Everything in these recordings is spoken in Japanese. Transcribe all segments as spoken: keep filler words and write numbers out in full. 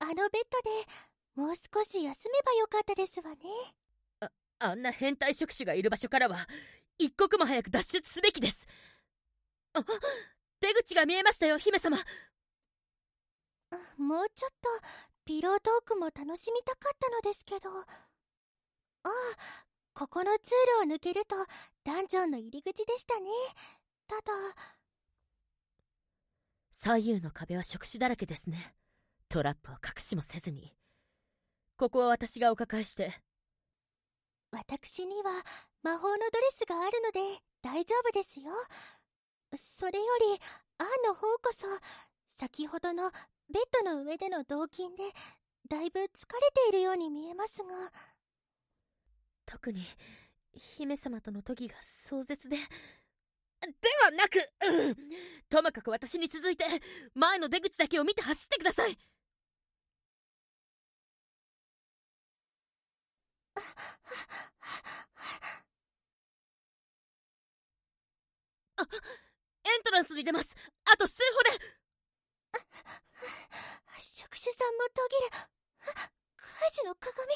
あのベッドでもう少し休めばよかったですわね。 あ、あんな変態触手がいる場所からは一刻も早く脱出すべきです。あ、出口が見えましたよ、姫様。 もうちょっとピロートークも楽しみたかったのですけど。ああ、ここの通路を抜けるとダンジョンの入り口でしたね。ただ、 左右の壁は触手だらけですね。トラップを隠しもせずに。ここは私がお抱えして。 私には魔法のドレスがあるので大丈夫ですよ。それよりアンの方こそ、先ほどのベッドの上での同金でだいぶ疲れているように見えますが。 特に姫様との時が壮絶で。ではなく、うん、ともかく私に続いて前の出口だけを見て走ってください。あ、エントランスに出ます。あと数歩で。 触手さんも途切れ、カイジの鏡。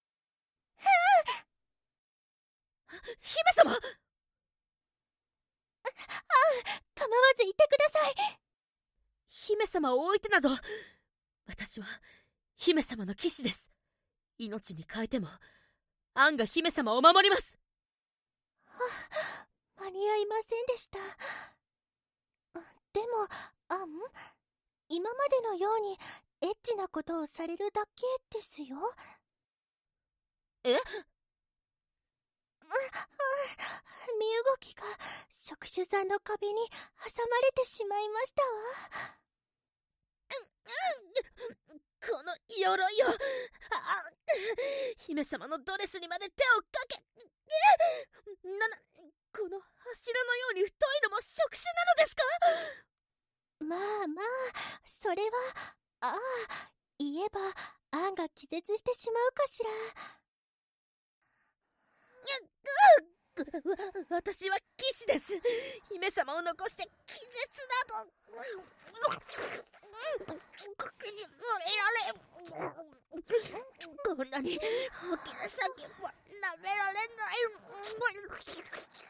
姫様、 あ、構わずいてください。 姫様を置いてなど。私は姫様の騎士です。命に代えてもアンが姫様を守ります。 はあ、間に合いませんでした。でもアン、今までのようにエッチなことをされるだけですよ。 え？ 身動きが触手さんの壁に挟まれてしまいましたわ。 この鎧を、あ、姫様のドレスにまで手をかけ、な、な、この柱のように太いのも触手なのですか？ まあまあ、それは、ああ、言えばアンが気絶してしまうかしら。 私は騎士です。姫様を残して気絶など。こんなに大きな酒は舐められない。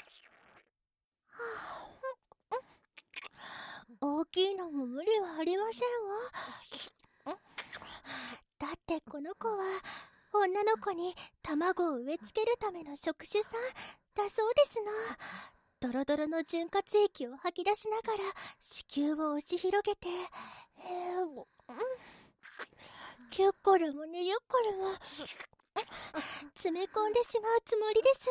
大きいのも無理はありませんわ。だってこの子は女の子に卵を植え付けるための触手さんだそうですな。ドロドロの潤滑液を吐き出しながら子宮を押し広げて、えー、うん、きゅっこでもにじゅっこでも詰め込んでしまうつもりですって。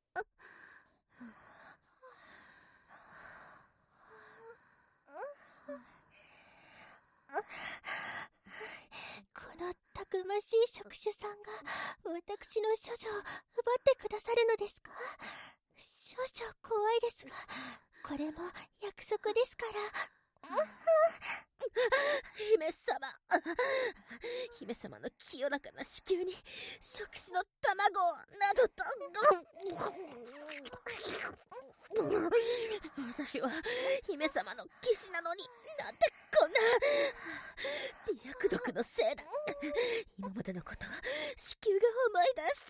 このたくましい触手さんが私の処女を奪ってくださるのですか？少々怖いですが、これも約束ですから。 姫様、姫様の清らかな子宮に触手の卵をなどと。私は姫様の騎士なのに、なんでこんな美薬毒のせいだ。今までのことは子宮が思い出して。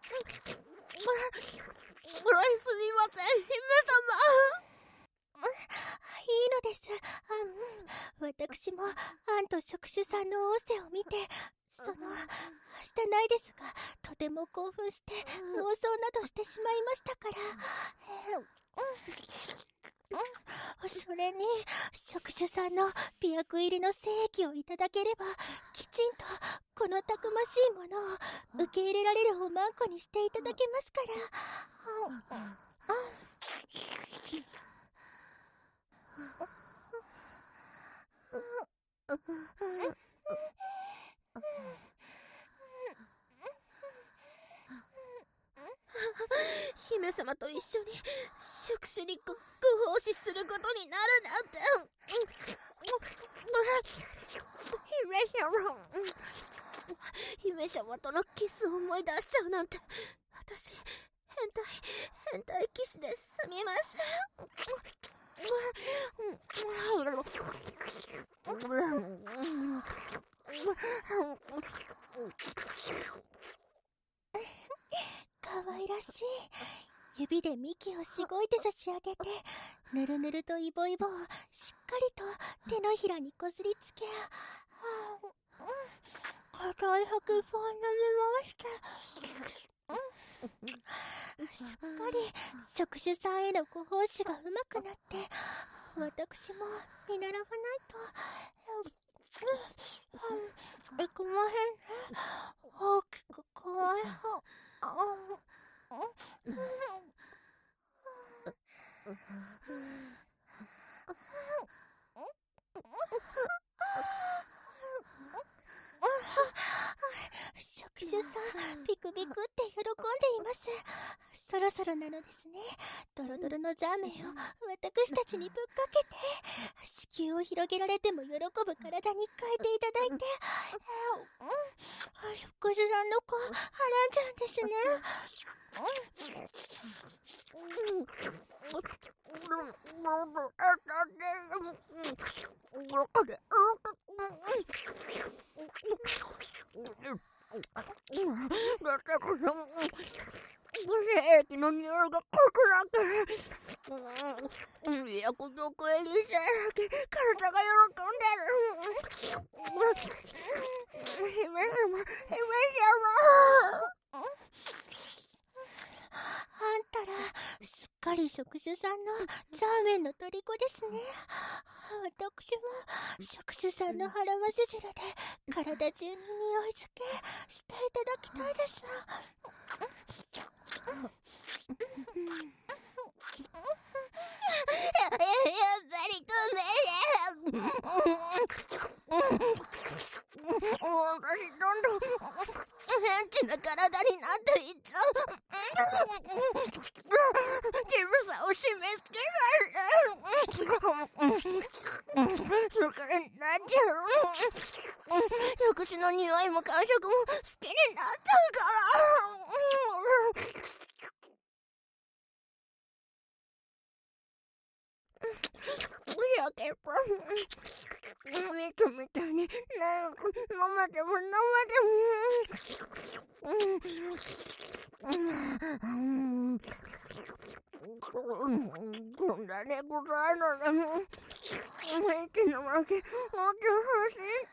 すみません、姫様。 いいのです。あん、私もアンと触手さんの仰せを見て、その、はしたないですが、とても興奮して妄想などしてしまいましたから。それに、触手さんの美薬入りの精液をいただければ、きちんとこのたくましいものを受け入れられるおまんこにしていただけますから。 姫様と一緒に触手にごご奉仕することになるなんて。姫様、姫様とのキスを思い出しちゃうなんて。私変態変態騎士です。すみません。 かわいらしい。指で幹をしごいて差し上げて、ぬるぬるとイボイボをしっかりと手のひらにこすりつけ、硬い吐きそうになりました。すっかり職種さんへのご奉仕がうまくなって、私も見習わないと。いくまへんね。大きくかわいそう。職種さん、ビクビクって喜んでいます。そろそろなのですね。ドロドロのザーメンを私たちにぶっかけて、子宮を広げられても喜ぶ体に変えていただいて、職種さんの子、はらんちゃんですね。 精液の匂いが濃くなって約束入り精液、体が喜んでる。姫様、姫様。 あんたら、すっかり職種さんのザーメンの虜ですね。私も職種さんの腹わせ汁で体中に匂い付けしていただきたいです。 やっぱりダメだ。私どんどん変な体になっていっちゃう。自分さを締め付けないで。それからなっちゃう。食事の匂いも感触も好きになっちゃうから。やけど、みたみたいに長く飲までも飲までも、こんなに臭いのでも、息の巻き持ってほしいって。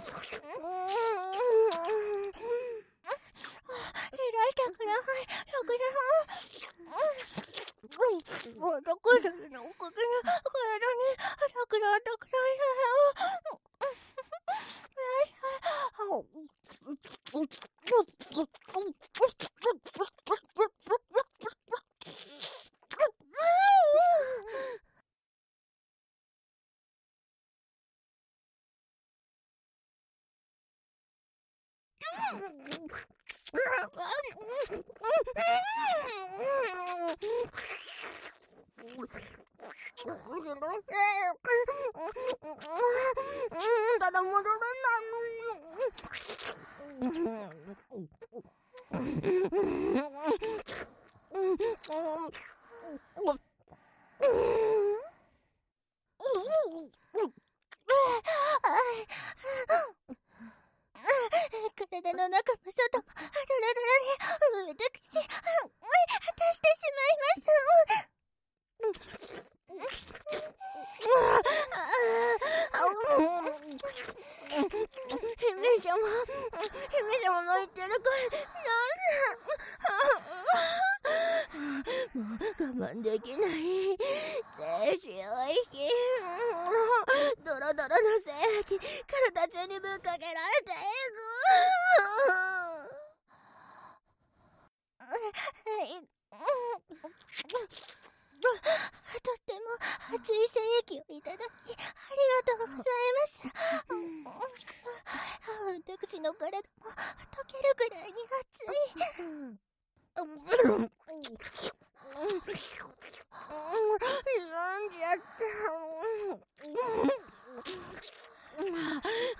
開いてください、職者さん。私のおかげで体に桜たくさんいるよ。 ただ戻ら体の中も外もドロドロに私、果たしてしまいます。 姫様、姫様の言ってる声、なんだ。もう我慢できない。精子おいしい。ドロドロの精液、体中にぶっかけられていく。 とっても熱い精液をいただきありがとうございます。私の体も溶けるくらいに熱い。なんじゃった。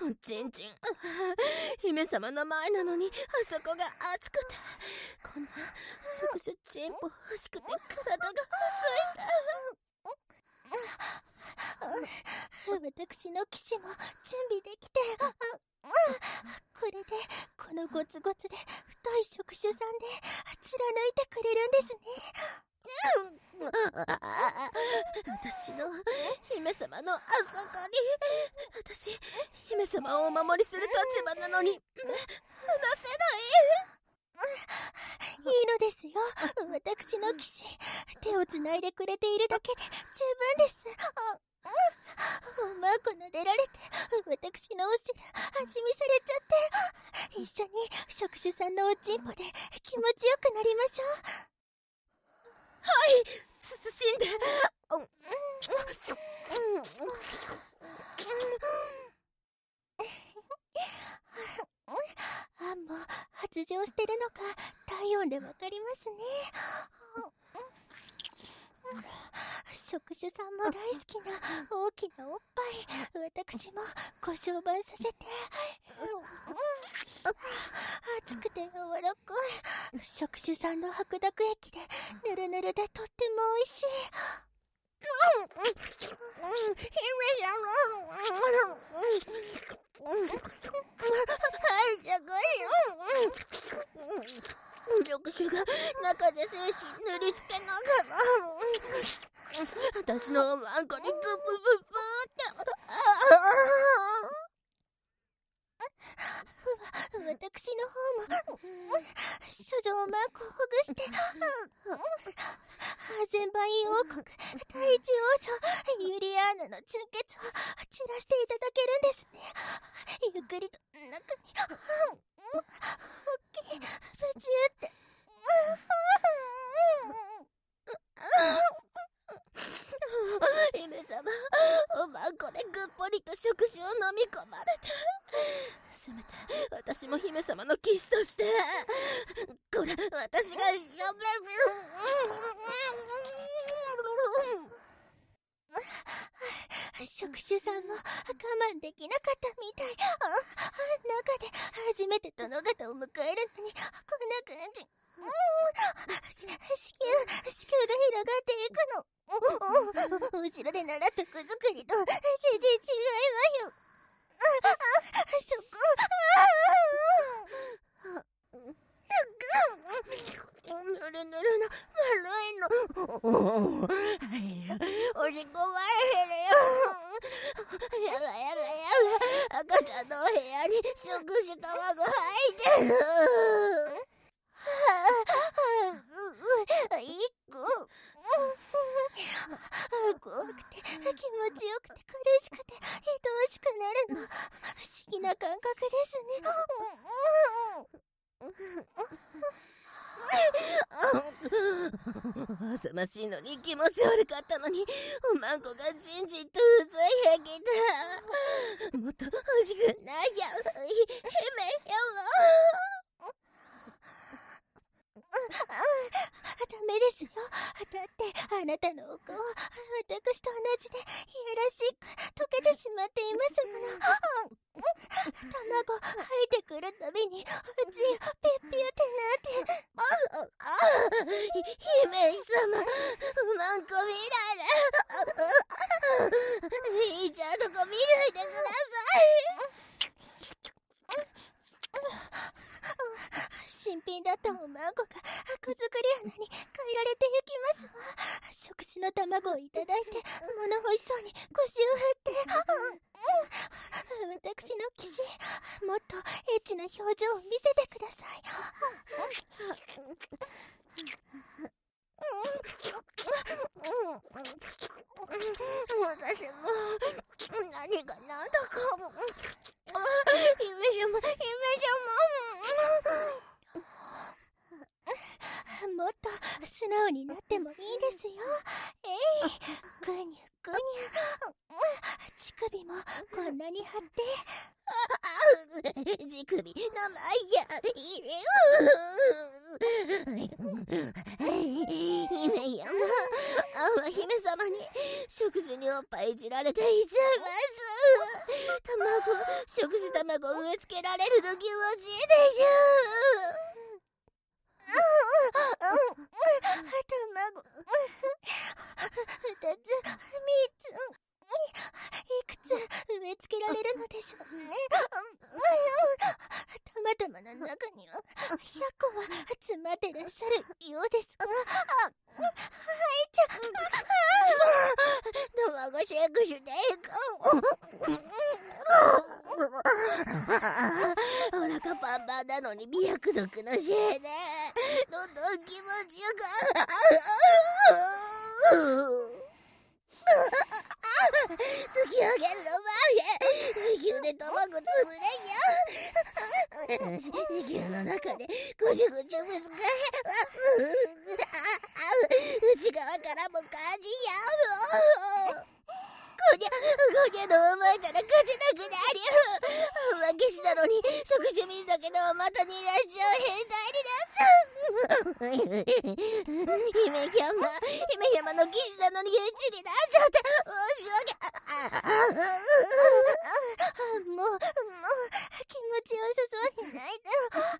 ちんちん、姫様の前なのにあそこが熱くて、こんな触手チンポ欲しくて体が細いんだ。 私の騎士も準備できて、あ、これでこのゴツゴツで太い触手さんで貫いてくれるんですね。 私の姫様のあそこに、私姫様をお守りする立場なのに離せない。 いいのですよ、私の騎士。手をつないでくれているだけで十分です。おまんこ撫でられて、私のお尻味見されちゃって、一緒に触手さんのおちんぽで気持ちよくなりましょう。 はい、慎んで。 あんも発情してるのか体温でわかりますね。触手さんも大好きな大きなおっぱい、私もご相伴させて。熱くて柔らかい触手さんの白濁液でぬるぬるでとっても美味しい。 触手が中で精子塗りつけながら私のおまんこにズブブブって私の方も処女おまんこをほぐして、全売王国第一王女ユリアーナの純血を散らしていただけるんですね。ゆっくりと中に大きいブチュって姫様、おまんこでぐっぽりと触手を飲み込まれた。せめて私も姫様の騎士として、これ私が触手さんも我慢できなかったみたい。あ中で初めて殿方を迎えるのにこんな感じ。子宮、子宮が広がっていくの。後ろで習った子作りと全然違いますよ。そこ。 ぬるぬるの丸いの。おしっこが減るよ。やらやらやら、赤ちゃんのお部屋に触手卵入ってる。 一個怖くて気持ちよくて苦しくて愛おしくなるの、不思議な感覚ですね。 浅ましいのに気持ち悪かったのに、おまんこがじんじんとうずいへきた。もっと欲しくないよ、姫よ。 ダメですよ。だってあなたのお顔、私と同じでいやらしく溶けてしまっていますもの。卵吐いてくるたびにうちピュッピュってなって。 ああ、姫様、まんこ見られ。いいじゃんとこ見ないでください。 新品だったおまんこが子作り穴に変えられてゆきますわ。触手の卵をいただいて物欲しそうに腰を振って、私の騎士、もっとエッチな表情を見せてください。 私も何が何だか姫様、姫様。 もっと素直になってもいいですよ。えい、ぐにゅぐにゅ。乳首もこんなに張って。 乳首のまや姫様、あわ姫様に触手におっぱいいじられていちゃいます。卵、触手卵を植え付けられるの気持ちいいでしょ。 卵ふたつみっついくつ植え付けられるのでしょうね。玉玉の中にはひゃっこは詰まってらっしゃるようですが、あ、はいちゃ、 卵シェイクしていお腹パンパンなのに美薬毒のせいでどんどん気持ちよく突き上げるのマフィン、地球で卵潰れんよ。地球の中でぐじゅぐじゅぶつか内側からも感じやう。ぐにゃぐにゃの思えたら勝てなくなる。負けしなのに触手見るだけではまたにらっちゃう変態になっちゃう。姫山姫山の騎士なのに現地になっちゃって申し訳もう、もう、気持ちよさそうにないで。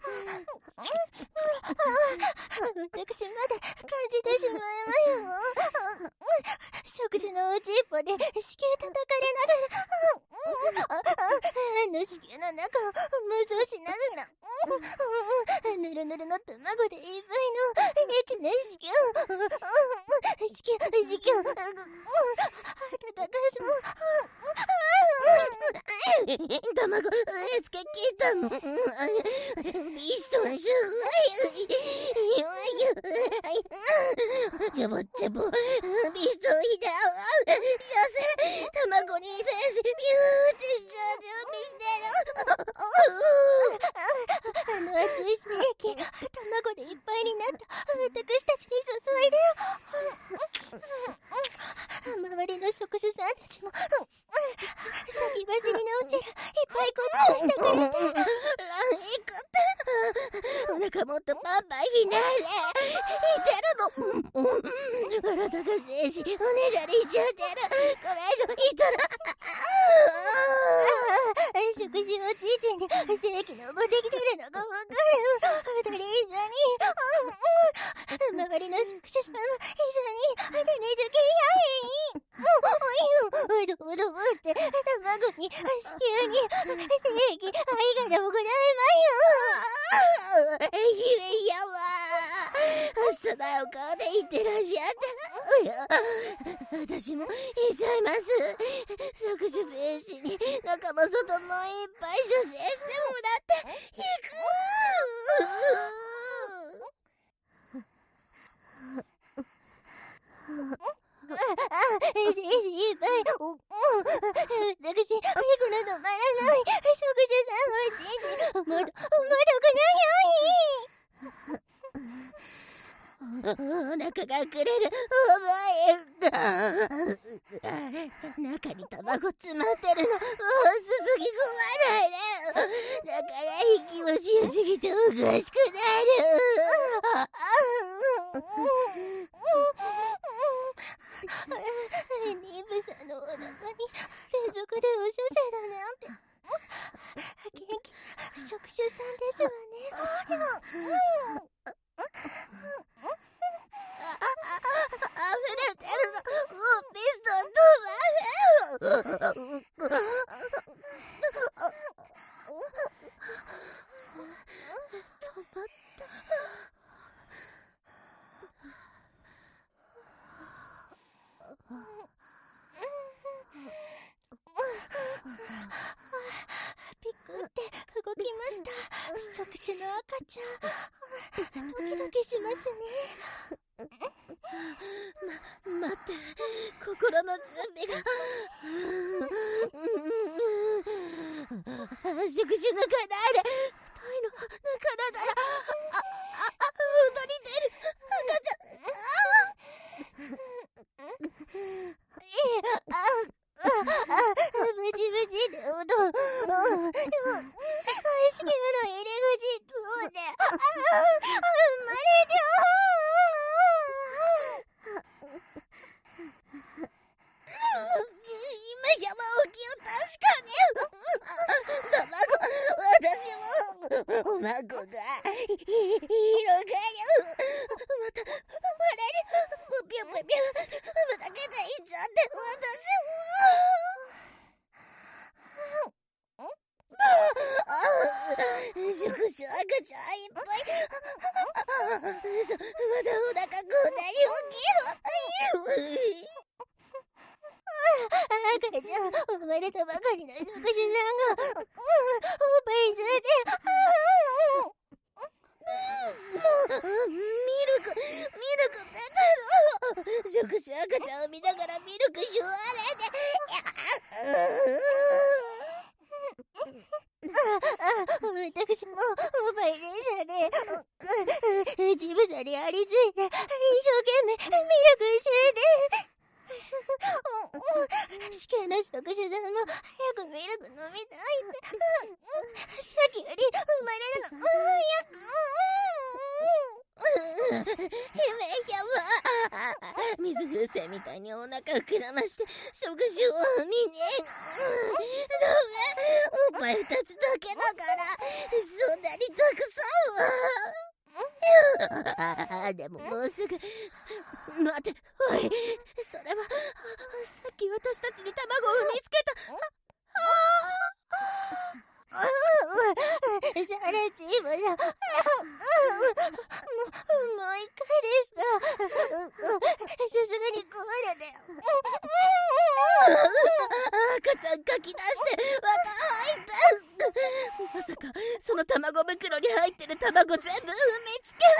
私まで感じてしまいまよ。食事のおちっぽで子宮叩かれながら、あの子宮の中を無双しながら、ぬるぬるの卵でいっぱいのエッチな子宮、子宮、子宮、叩かそう。 卵植え付け切ったの。ビシトンシュジャボジャボビストヒダ所詮卵に精子ビューってしちゃう準備してる。 あの熱い精液、卵でいっぱいになった私たちに注いで周りの職種さんたちも先走りのお汁いっぱいごちそうしてくれて、 ランイコってお腹もっとパンパンになれ。いてるの体が精子おねだりしちゃってる。これ以上いたら食事をじいちゃんに精液のぼできてるのがわかる。二人一緒に周りの職種さんも一緒に種付けやへん。おいよ、どうどうって卵に子宮に精液愛がで行われまいよ。姫やわ明日だよ顔で言ってらっしゃって。私も言っちゃいます。搾取精子に中も外もいっぱい射精してもらっていく。 いっぱい私早くの止まらない食事さんはまだまだくないよ。お腹がくれる。お前中に卵詰まってるの。もうすすぎ込まないで。だから気持ちよすぎておかしくなる。 妊婦さんのお腹に連続でお射精だなんて元気な職種さんですわね。 あふれてるの。もうピストン止まれ。止まった。 ピクって動きました。触手の赤ちゃん。ドキドキしますね。 ま、待って、心の準備が。触手のカナーレ、太いの体が、あ、あ、あ、本当に出る。赤ちゃん、あブチブチでおどん。子宮の入り口、そうで。生まれて今山起きを確かに卵、私もお孫が広がる。また生まれる。ぴょぴょぴょ産むだけでいいじゃんって私も触手赤ちゃんいっぱい。そ、まだお腹こんなに大きいの。赤ちゃん、生まれたばかりの触手さんが、おっぱい吸って、もう、ミルク、ミルク出てる。触手赤ちゃんを見ながらミルクシュワれて、私もおばい電車でジブザにありついて一生懸命ミルクシューで死刑の触手さんも早くミルク飲みたいってさっきより生まれるの早く姫様水風船みたいにお腹膨らまして触手を見ねえおっぱい二つだけだからそんなにたくさんはでももうすぐ待ておいそれはさっき私たちに卵を産みつけたサラチームだもう、もう一回ですかさすがに壊れて赤ちゃんかき出してまた入ったまさかその卵袋に入ってる卵全部産みつけ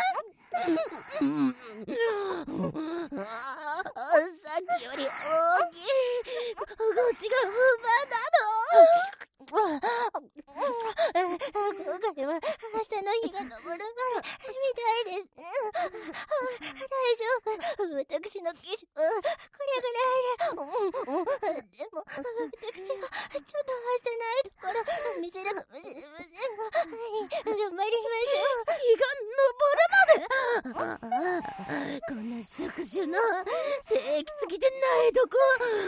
さっきより大きいこっちが馬なの今回は明日の日が昇る前みたいです大丈夫私の機種はこれぐらいででも私はちょっとはしてないところ見せるかもしれませんが頑張りましょう日が昇るまでこんな触手の精液つきでないとこ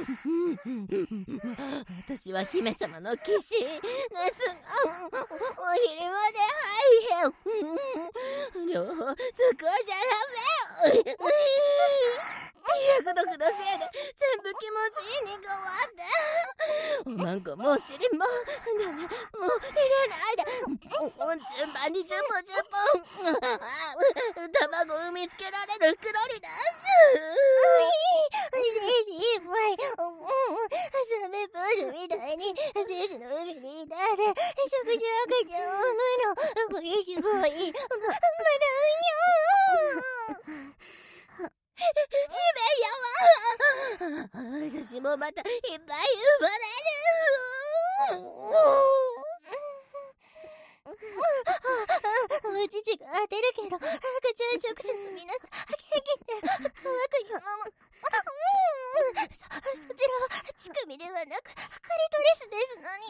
私は姫様の騎士ですお昼まで入れ両方そこじゃダメ役読のせいで全部気持ちいいに変わっておまんこもう尻もダメもう入れないで順番にじゅっぽんじゅっぽん卵産みつけられる袋に出す精子いっぱいスメプールみたいに精子の海にいたら食事赤ちゃんを産むのこれすごいま、まだうんよ姫様私もまたいっぱい生まれるお乳が当てるけど赤ちゃん触手の皆さん元気で乾くよももそ、そちらは乳首ではなくクリトリスですのに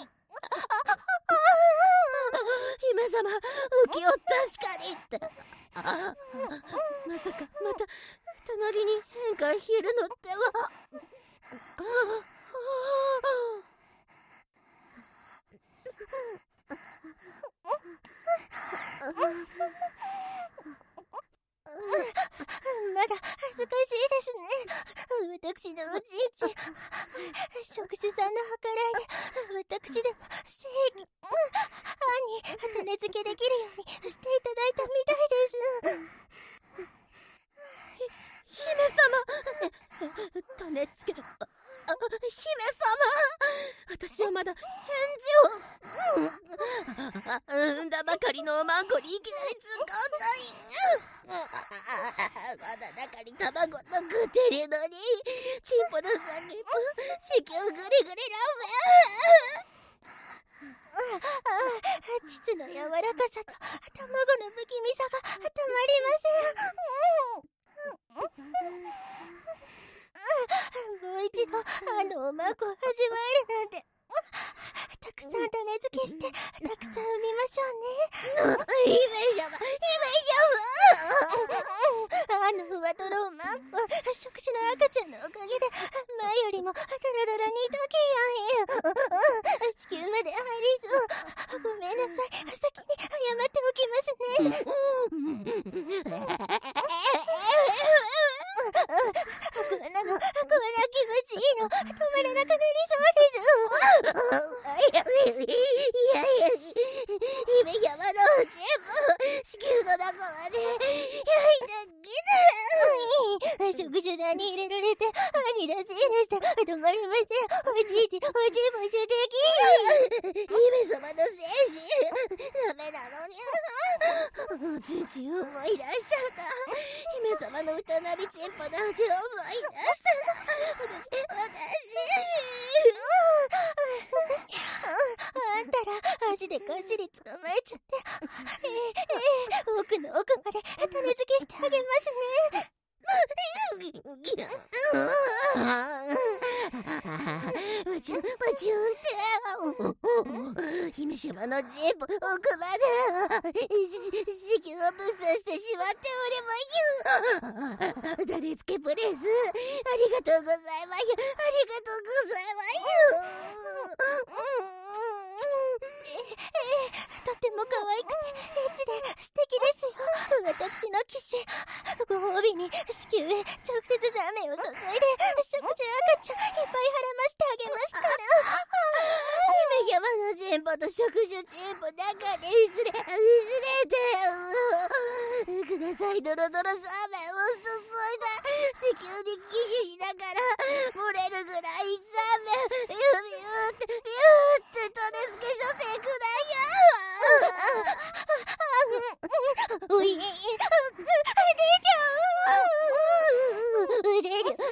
姫様浮世確かにってまさかまた隣に変化ひるのってはまだ恥ずかしいですね私のおじいち触手さんの計らいで私でも正義歯に種付けできるようにしていただいたみたいです姫様種付け姫様私はまだ返事を産んだばかりのおまんこにいきなり突っ込んじゃいまだ中に卵と食ってるのにチンポの先も子宮グリグリラメ膣の柔らかさと卵の不気味さがたまりませんもう一度あのおまんこを味わえるなんてたくさん種付けしてたくさん産みましょうね姫様姫様あのふわとろおまんこ触手の赤ちゃんのおかげで前よりもドロドロに溶けやん地球まで入りそうごめんなさい先に謝っておきますねこんなのこんな気持ちいいの止まらなくなりそうですいやいやいや姫様のおちいちおじもしでき姫様の精神ダメなのに。おちんちん思い出しちゃった。姫様の歌なりチンポの味を思い出したら、私私あんたら足でかじり捕まえちゃって、えー、えー、奥の奥まで種付けしてあげますね。 ムチュンムチュンって姫様のチンポ奥まで子宮をぶっ刺してしまっておりますよ。種付けプレスありがとうございます。ありがとうございます。 とても可愛くてエッチで素敵ですよ。私の騎士、ご褒美に子宮へ直接ザメを注いで食事赤ちゃんいっぱい腹ましてあげますから。 姫様のチンポと食事チンポ中でいずれいずれてください。ドロドロザーメンを注いだ子宮に騎士しながら漏れるぐらいザーメンビュービューってビューって種付けさせくだよ。 おい、あれじゃあれじゃあれじゃ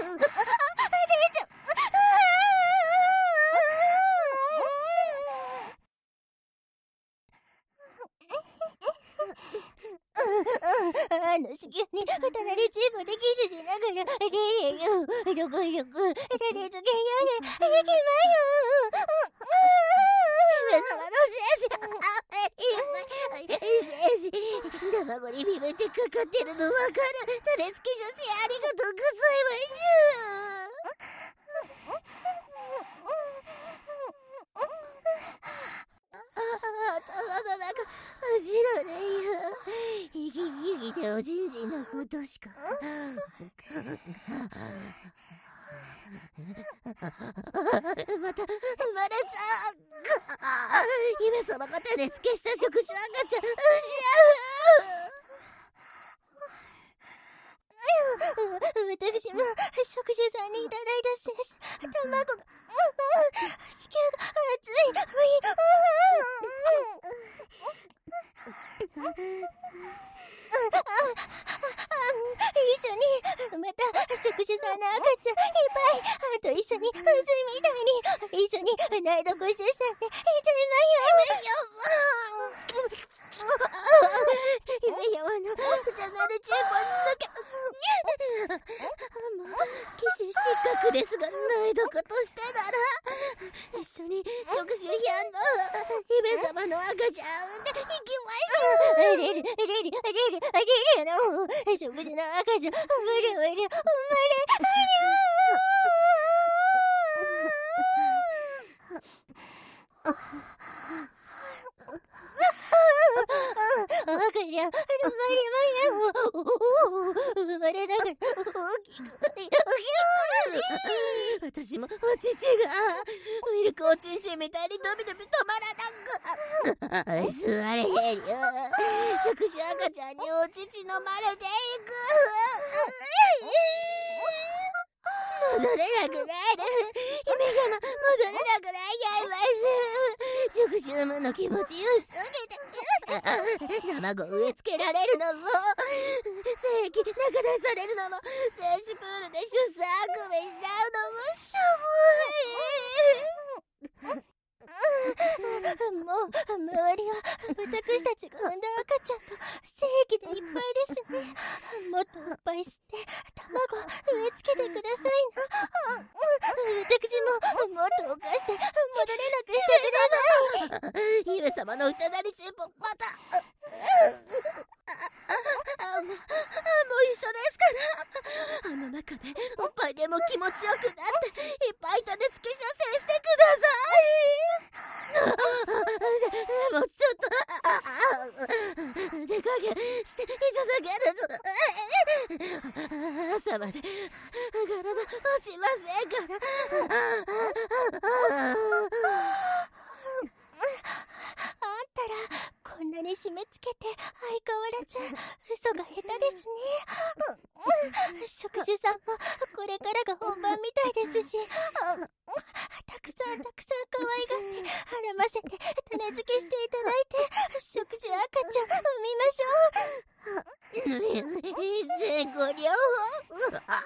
あの子宮に隣チームでキスしながらレーよどこどこ種付けやでいきまよ。 姫様の精子あ、いっぱい精子卵にビビってかかってるのわかる。種付け女性ありがとうございます。頭の中走らねえよ。息息でおちんちんのことしかまた生まれちゃう。姫様が種付けした食事赤ちゃんう私も食事さんにいただいた精子卵が、うんうん、子宮が熱い。一緒にまた食事さんの赤ちゃんいっぱいあと一緒に水みたいに一緒に苗床出産でいっちゃい姫様の歌なるチンポの中もう騎士失格ですが苗床としてなら一緒に食事やんの姫様の赤ちゃん産んでいきましょう。 レリレリレリレリの食事の赤ちゃん無理無理生まれ赤ちゃん生まれ生まれだから大きく私もお乳がミルクおちんちんみたいに伸び伸び止まらなく座れへんよ。食事赤ちゃんにお乳飲まれていく。戻れなくなる。姫様戻れなくなっちゃいます。食事産むの気持ちよすぎて卵植え付けられるのも精液流されるのも精子プールで出産あくびしちゃうのもしょぼい。 もう周りは私たちが産んだ赤ちゃんと精液でいっぱいですね。もっといっぱい吸って卵植え付けてくださいな。私ももっとおかして戻れなくしてください。 姫様の歌なりチンポまたあもう一緒ですからあの中でおっぱいでも気持ちよくなっていっぱい種付け射精してください。もうちょっと手加減していただけると朝まで体落ちませんからあんたらこんなに締め付けて相変わらず嘘が下手ですね。食事さんもこれからが本番みたいですし、 くさんたくさん可愛がって腹ませて種付けしていただいて、食事赤ちゃん産みましょう。 先生ご両方